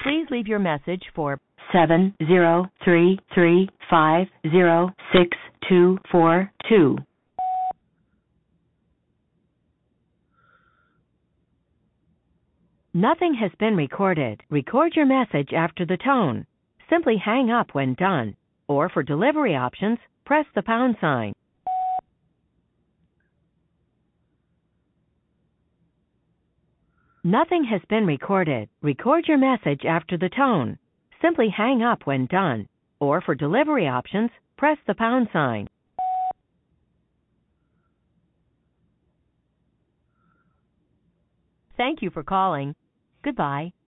Please leave your message for 7033506242. Nothing has been recorded. Record your message after the tone. Simply hang up when done. Or for delivery options, press the pound sign. Nothing has been recorded. Record your message after the tone. Simply hang up when done. Or for delivery options, press the pound sign. Thank you for calling. Goodbye.